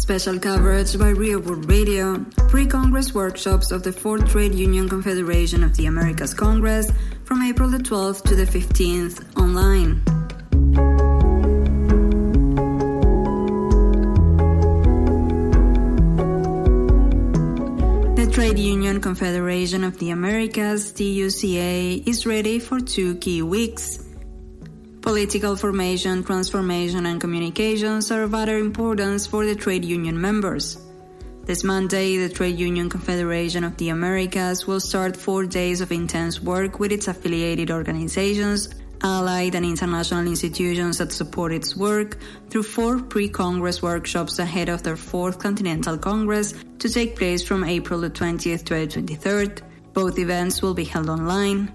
Special coverage by Real World Radio, pre-Congress workshops of the 4th Trade Union Confederation of the Americas Congress from April the 12th to the 15th online. The Trade Union Confederation of the Americas, TUCA, is ready for 2 key weeks. Political formation, transformation, and communications are of utter importance for the trade union members. This Monday, the Trade Union Confederation of the Americas will start 4 days of intense work with its affiliated organizations, allied and international institutions that support its work through 4 pre-Congress workshops ahead of their 4th Continental Congress to take place from April the 20th to the 23rd. Both events will be held online.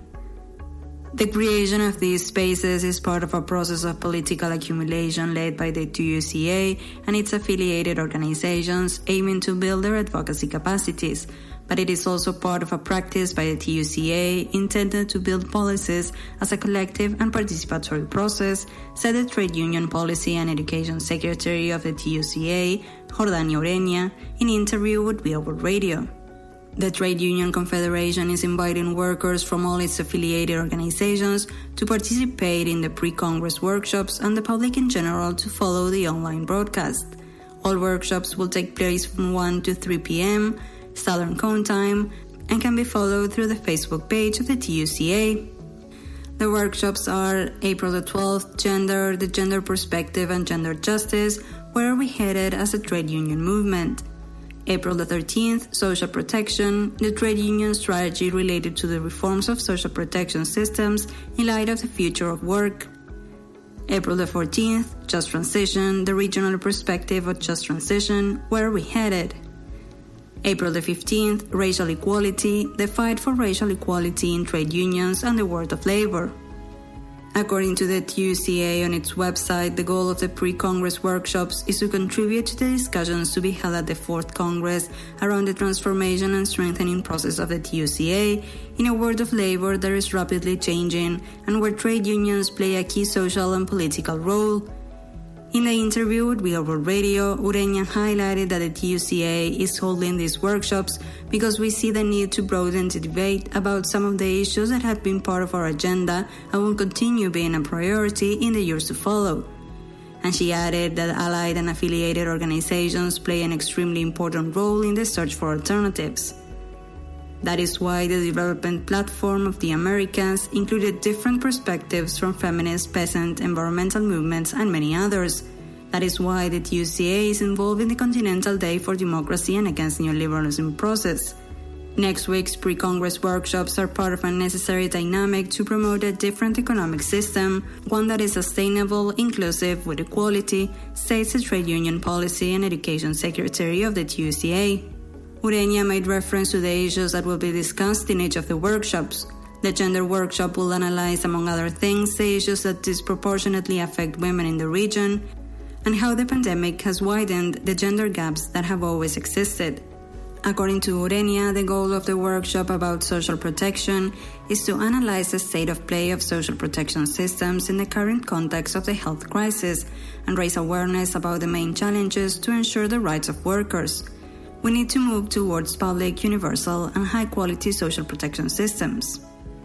The creation of these spaces is part of a process of political accumulation led by the TUCA and its affiliated organizations aiming to build their advocacy capacities, but it is also part of a practice by the TUCA intended to build policies as a collective and participatory process, said the Trade Union Policy and Education Secretary of the TUCA, Jordania Ureña, in an interview with Real World Radio. The Trade Union Confederation is inviting workers from all its affiliated organizations to participate in the pre-Congress workshops and the public in general to follow the online broadcast. All workshops will take place from 1 to 3 p.m. Southern Cone Time and can be followed through the Facebook page of the TUCA. The workshops are April the 12th, Gender, the Gender Perspective and Gender Justice, Where Are We Headed as a Trade Union Movement? April the 13th, Social Protection, the trade union strategy related to the reforms of social protection systems in light of the future of work. April the 14th, Just Transition, the regional perspective of just transition, where are we headed? April the 15th, Racial Equality, the fight for racial equality in trade unions and the world of labor. According to the TUCA on its website, the goal of the pre-Congress workshops is to contribute to the discussions to be held at the 4th Congress around the transformation and strengthening process of the TUCA in a world of labor that is rapidly changing and where trade unions play a key social and political role. In the interview with Real World Radio, Ureña highlighted that the TUCA is holding these workshops because we see the need to broaden the debate about some of the issues that have been part of our agenda and will continue being a priority in the years to follow. And she added that allied and affiliated organizations play an extremely important role in the search for alternatives. That is why the development platform of the Americas included different perspectives from feminist, peasant, environmental movements, and many others. That is why the TUCA is involved in the Continental Day for Democracy and Against Neoliberalism process. Next week's pre-Congress workshops are part of a necessary dynamic to promote a different economic system, one that is sustainable, inclusive, with equality, states the Trade Union Policy and Education Secretary of the TUCA. Ureña made reference to the issues that will be discussed in each of the workshops. The gender workshop will analyze, among other things, the issues that disproportionately affect women in the region and how the pandemic has widened the gender gaps that have always existed. According to Ureña, the goal of the workshop about social protection is to analyze the state of play of social protection systems in the current context of the health crisis and raise awareness about the main challenges to ensure the rights of workers. We need to move towards public, universal, and high-quality social protection systems.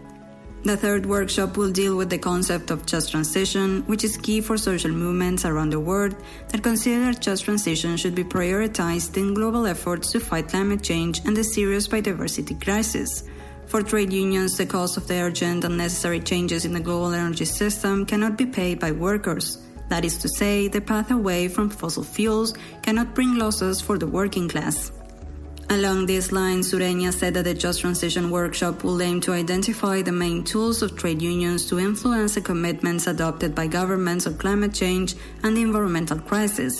The third workshop will deal with the concept of just transition, which is key for social movements around the world that consider that just transition should be prioritized in global efforts to fight climate change and the serious biodiversity crisis. For trade unions, the cost of the urgent and necessary changes in the global energy system cannot be paid by workers. That is to say, the path away from fossil fuels cannot bring losses for the working class. Along these lines, Ureña said that the Just Transition workshop will aim to identify the main tools of trade unions to influence the commitments adopted by governments on climate change and the environmental crisis.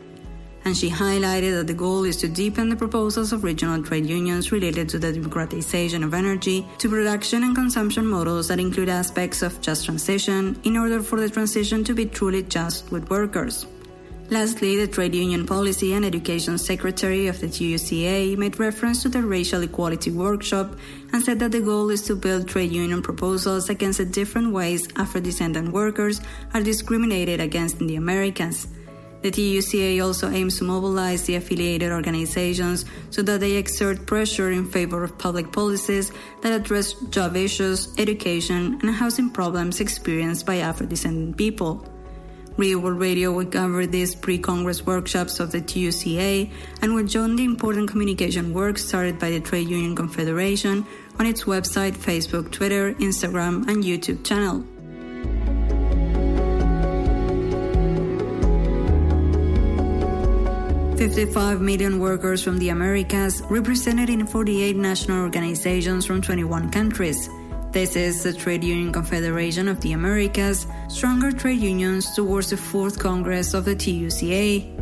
And she highlighted that the goal is to deepen the proposals of regional trade unions related to the democratization of energy, to production and consumption models that include aspects of just transition in order for the transition to be truly just with workers. Lastly, the Trade Union Policy and Education Secretary of the TUCA made reference to the Racial Equality Workshop and said that the goal is to build trade union proposals against the different ways Afro-descendant workers are discriminated against in the Americas. The TUCA also aims to mobilize the affiliated organizations so that they exert pressure in favor of public policies that address job issues, education, and housing problems experienced by Afro-descendant people. Real World Radio will cover these pre-Congress workshops of the TUCA and will join the important communication work started by the Trade Union Confederation on its website, Facebook, Twitter, Instagram, and YouTube channel. $55 million workers from the Americas, represented in 48 national organizations from 21 countries. This is the Trade Union Confederation of the Americas, Stronger Trade Unions towards the 4th Congress of the TUCA.